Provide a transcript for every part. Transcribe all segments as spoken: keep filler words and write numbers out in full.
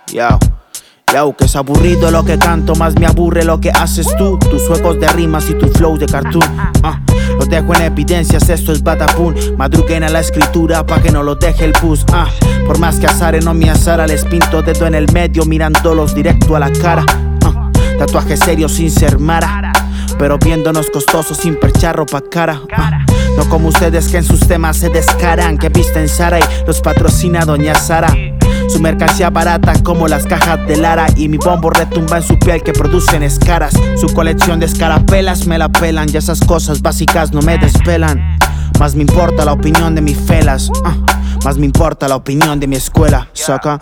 Yo, yo, que es aburrido lo que canto, más me aburre lo que haces tú. Tus juegos de rimas y tu flow de cartoon. uh, Los dejo en evidencias, esto es Batapún. Madruguen a la escritura pa' que no los deje el bus. uh, Por más que azaren no me azara, les pinto dedo en el medio mirándolos directo a la cara. uh, Tatuaje serio sin ser mara, pero viéndonos costosos sin perchar ropa cara. uh, No como ustedes que en sus temas se descaran, que visten Sara y los patrocina Doña Sara. Su mercancía barata como las cajas de Lara, y mi bombo retumba en su piel que producen escaras. Su colección de escarapelas me la pelan, y esas cosas básicas no me desvelan. Más me importa la opinión de mis felas, uh, más me importa la opinión de mi escuela. Saca.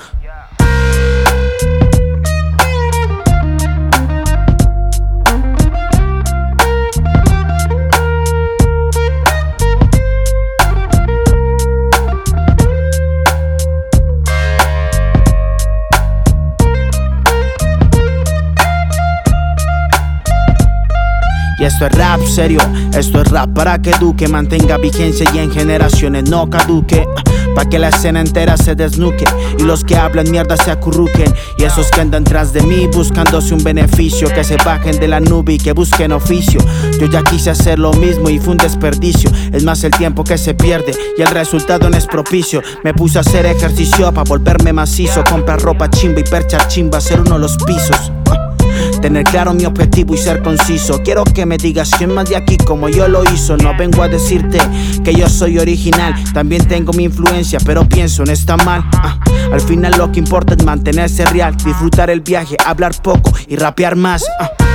Y esto es rap serio, esto es rap para que eduque, mantenga vigencia y en generaciones no caduque. Pa' que la escena entera se desnuque y los que hablan mierda se acurruquen. Y esos que andan tras de mí buscándose un beneficio, que se bajen de la nube y que busquen oficio. Yo ya quise hacer lo mismo y fue un desperdicio. Es más el tiempo que se pierde y el resultado no es propicio. Me puse a hacer ejercicio pa' volverme macizo, comprar ropa chimba y perchar chimba, hacer uno los pisos. Tener claro mi objetivo y ser conciso. Quiero que me digas quién más de aquí como yo lo hizo. No vengo a decirte que yo soy original, también tengo mi influencia, pero pienso no está mal. uh, Al final lo que importa es mantenerse real, disfrutar el viaje, hablar poco y rapear más. uh.